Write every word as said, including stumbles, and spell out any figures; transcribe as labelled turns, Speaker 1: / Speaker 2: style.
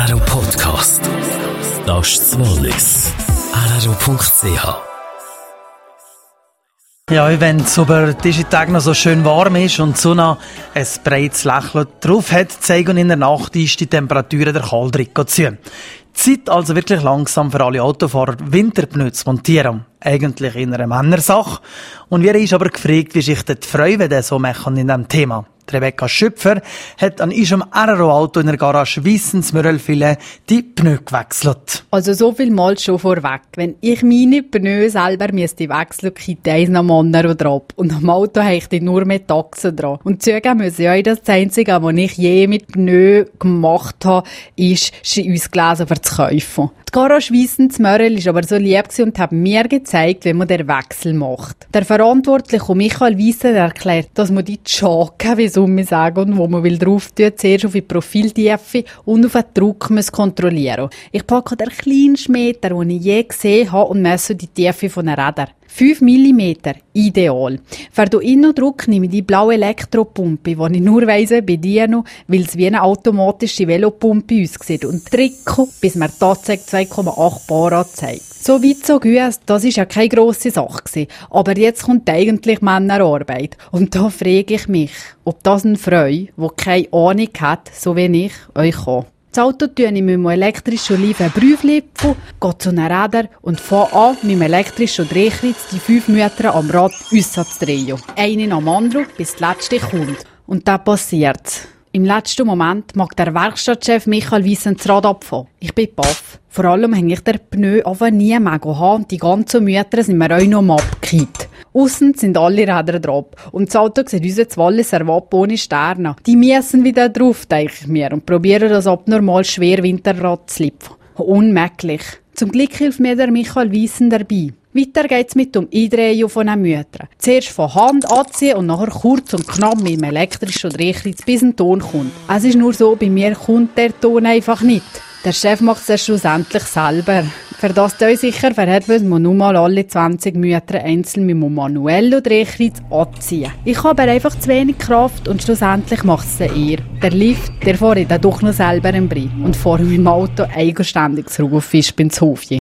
Speaker 1: R R O Podcast. Das ist das Wallis. R R O Punkt C H.
Speaker 2: Ja, wenn es über diese Tage noch so schön warm ist und die Sonne ein breites Lächeln drauf hat, zeigen in der Nacht ist die Temperaturen der Kaldrücke zu. Zeit also wirklich langsam für alle Autofahrer, Winterpneu zu montieren. Eigentlich in einer Männersache. Und wir ist aber gefragt, wie sich die Freude so machen in diesem Thema. Rebecca Schüpfer hat an ihrem R R O-Auto in der Garage Wissensmörelfille die Pneu gewechselt.
Speaker 3: Also so viel mal schon vorweg. Wenn ich meine Pneu selber müsste wechseln, kriegt eins noch Männer drauf. Und am Auto habe ich nur mit Taxen dran. Und zugeben muss ich euch, das Einzige, was ich je mit Pneu gemacht habe, ist, uns gelesen für zu kaufen. Die Garage Wissensmörel ist aber so lieb und hat mir gezeigt, wie man den Wechsel macht. Der Verantwortliche Michael Wiesen erklärt, dass man die Schake, wie soll man sagen, wo man will drauf tun, zuerst auf die Profiltiefe und auf den Druck muss kontrollieren. Ich packe den kleinsten Meter, den ich je gesehen habe, und messe die Tiefe von den Rädern. fünf Millimeter, ideal. Für den Innendruck nehme ich die blaue Elektropumpe, die ich nur weiss bediene, weil es wie eine automatische Velopumpe aussieht, und drücke, bis mir tatsächlich zwei Komma acht Bar anzeigt. So weit, so gut, das war ja keine grosse Sache gewesen. Aber jetzt kommt eigentlich Männerarbeit. Und da frage ich mich, ob das ein Frau, der keine Ahnung hat, so wie ich, euch kann. Das Auto tue ich mit dem elektrischen Olivenbrüflipfen, gehe zu den Rädern und fange an, mit dem elektrischen Drehkreuz die fünf Meter am Rad rauszudrehen. Einen am anderen, bis der letzte kommt. Und dann passiert's. Im letzten Moment mag der Werkstattchef Michael Wiesen das Rad abfahren. Ich bin baff. Vor allem habe ich den Pneu einfach nie mehr haben und die ganzen Mütter sind mir auch noch am abgekippt. Aussen sind alle Räder drauf und das Auto sieht unser Wallis erwapp ohne Sterne. Die müssen wieder drauf, denke ich mir, und probieren das abnormal schwer Winterrad zu lipfen. Unmöglich. Zum Glück hilft mir der Michael Wiesen dabei. Weiter geht's mit dem Eindrehen von den Müttern. Zuerst von Hand anziehen und nachher kurz und knapp mit dem elektrischen Drehkreuz bis ein Ton kommt. Es ist nur so, bei mir kommt der Ton einfach nicht. Der Chef macht es schlussendlich selber. Für das euch sicher verhält, muss man nur mal alle zwanzig Mütter einzeln mit dem manuellen Drehkreuz anziehen. Ich habe aber einfach zu wenig Kraft und schlussendlich macht es er. Der Lift, der fahre ich dann doch noch selber im Brie und fahre mit dem Auto eigenständig zurück auf Fischbinshofje.